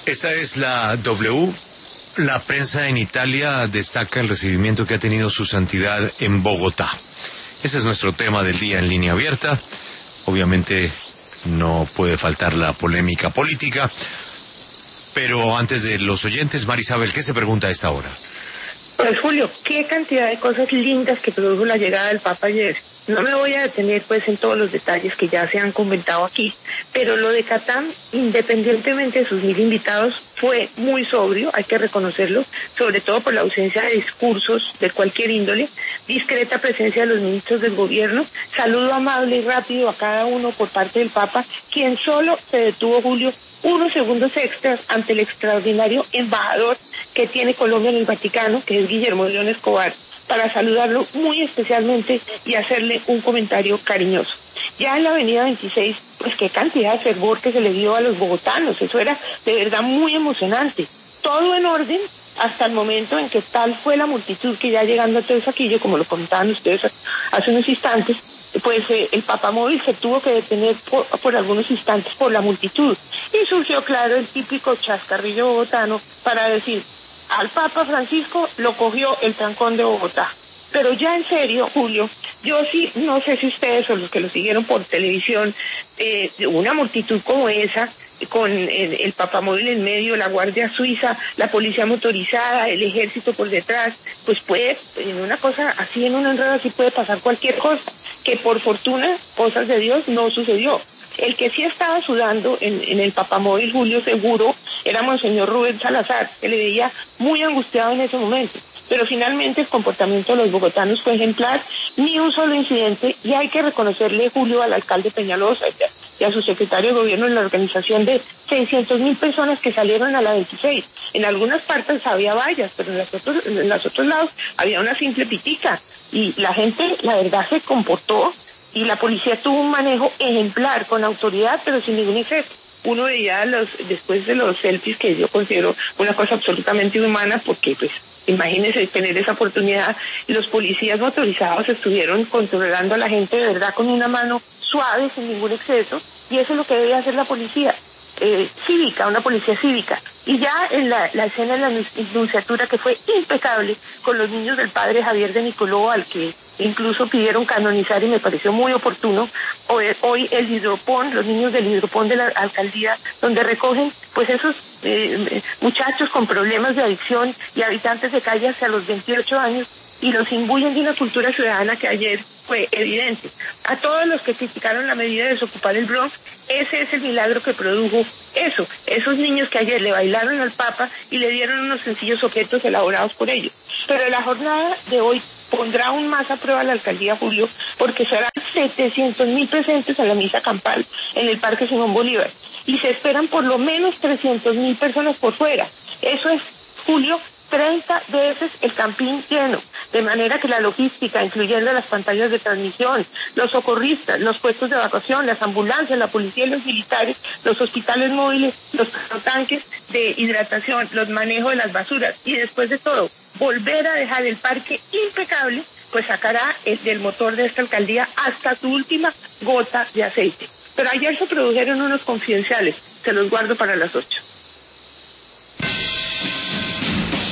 Esta es la W. La prensa en Italia destaca el recibimiento que ha tenido su santidad en Bogotá. Ese es nuestro tema del día en Línea Abierta. Obviamente no puede faltar la polémica política, pero antes de los oyentes, Marisabel, ¿qué se pregunta a esta hora? Pues Julio, qué cantidad de cosas lindas que produjo la llegada del Papa ayer. No me voy a detener pues en todos los detalles que ya se han comentado aquí, pero lo de Catán, independientemente de sus 1000 invitados, fue muy sobrio, hay que reconocerlo, sobre todo por la ausencia de discursos de cualquier índole, discreta presencia de los ministros del gobierno, saludo amable y rápido a cada uno por parte del Papa, quien solo se detuvo, Julio, unos segundos extras ante el extraordinario embajador que tiene Colombia en el Vaticano, que es Guillermo León Escobar, para saludarlo muy especialmente y hacerle un comentario cariñoso. Ya en la avenida 26, pues qué cantidad de fervor que se le dio a los bogotanos, eso era de verdad muy emocionante. Todo en orden hasta el momento en que tal fue la multitud que ya llegando a Teusaquillo, como lo comentaban ustedes hace unos instantes, pues el papamóvil se tuvo que detener por algunos instantes por la multitud. Y surgió, claro, el típico chascarrillo bogotano para decir, al Papa Francisco lo cogió el trancón de Bogotá. Pero ya en serio, Julio, yo sí, no sé si ustedes o los que lo siguieron por televisión, una multitud como esa, con el papamóvil en medio, la Guardia Suiza, la policía motorizada, el ejército por detrás, pues puede, en una cosa así, en un enredo así puede pasar cualquier cosa, que por fortuna, cosas de Dios, no sucedió. El que sí estaba sudando en el papamóvil, Julio, seguro, era Monseñor Rubén Salazar, que le veía muy angustiado en ese momento. Pero finalmente el comportamiento de los bogotanos fue ejemplar, ni un solo incidente, y hay que reconocerle, Julio, al alcalde Peñalosa y a su secretario de gobierno en la organización de 600.000 personas que salieron a la 26. En algunas partes había vallas, pero en los otros lados había una simple pitica, y la gente, la verdad, se comportó, y la policía tuvo un manejo ejemplar, con autoridad, pero sin ningún exceso. Uno veía después de los selfies, que yo considero una cosa absolutamente inhumana, porque pues imagínense tener esa oportunidad. Los policías motorizados estuvieron controlando a la gente de verdad con una mano suave, sin ningún exceso, y eso es lo que debe hacer la policía cívica, una policía cívica. Y ya en la escena de la nunciatura, que fue impecable, con los niños del padre Javier de Nicoló, al que incluso pidieron canonizar y me pareció muy oportuno. Hoy el hidropón, los niños del hidropón de la alcaldía, donde recogen pues esos muchachos con problemas de adicción y habitantes de calle hacia los 28 años, y los imbuyen de una cultura ciudadana que ayer fue evidente. A todos los que criticaron la medida de desocupar el Bronx, ese es el milagro que produjo eso, esos niños que ayer le bailaron al Papa y le dieron unos sencillos objetos elaborados por ellos. Pero la jornada de hoy pondrá aún más a prueba la alcaldía, Julio, porque serán 700.000 presentes en la misa campal en el Parque Simón Bolívar, y se esperan por lo menos 300.000 personas por fuera. Eso es, Julio, 30 veces el campín lleno, de manera que la logística, incluyendo las pantallas de transmisión, los socorristas, los puestos de evacuación, las ambulancias, la policía y los militares, los hospitales móviles, los tanques de hidratación, los manejos de las basuras, y después de todo, volver a dejar el parque impecable, pues sacará del motor de esta alcaldía hasta su última gota de aceite. Pero ayer se produjeron unos confidenciales, se los guardo para las 8.